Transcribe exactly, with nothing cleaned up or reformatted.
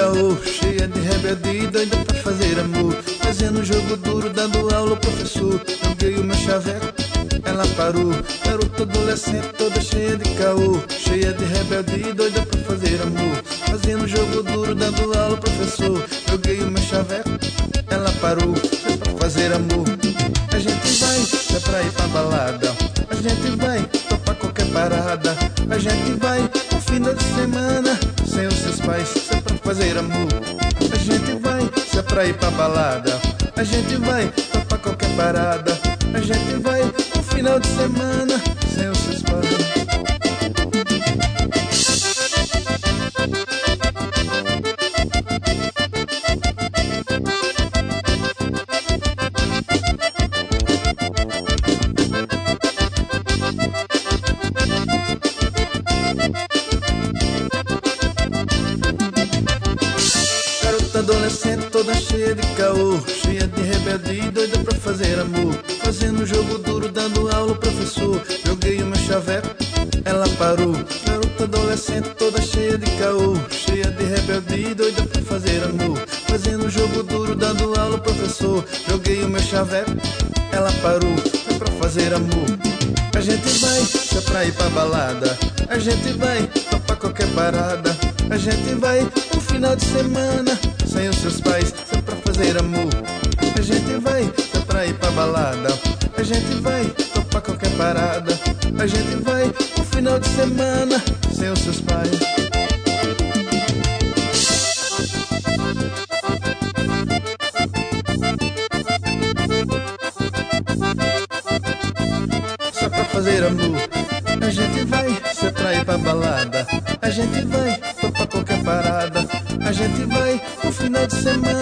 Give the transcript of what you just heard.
caô, cheia de rebelde, doida pra fazer amor. Fazendo jogo duro, dando aula ao professor. Joguei o meu chaveco, ela parou. Garota adolescente, toda cheia de caô, cheia de rebelde, doida pra fazer amor. Fazendo jogo duro, dando aula ao professor. Joguei o meu chaveco, ela parou. É pra fazer amor. A gente vai, é pra ir pra balada. A gente vai, topa qualquer parada. A gente vai, no final de semana, sem os seus pais, se é pra fazer amor. A gente vai, se é pra ir pra balada. A gente vai, topa qualquer parada. A gente vai, no final de semana, sem os seus pais. Adolescente toda cheia de caô, cheia de rebelde, doida pra fazer amor. Fazendo jogo duro, dando aula ao professor. Joguei o meu chaveco, ela parou. Garota adolescente toda cheia de caô, cheia de rebelde, doida pra fazer amor. Fazendo jogo duro, dando aula ao professor. Joguei o meu chaveco, ela parou. É pra fazer amor. A gente vai, se é pra ir pra balada. A gente vai, topa qualquer parada. A gente vai, no final de semana, sem os seus pais, se é pra fazer amor. A gente vai, se é pra ir pra balada. A gente vai, topa qualquer parada. A gente vai, no final de semana, sem os seus pais. Se é pra fazer amor. A gente vai, se é pra ir pra balada. A gente vai, topa qualquer parada. A gente vai, no final de semana,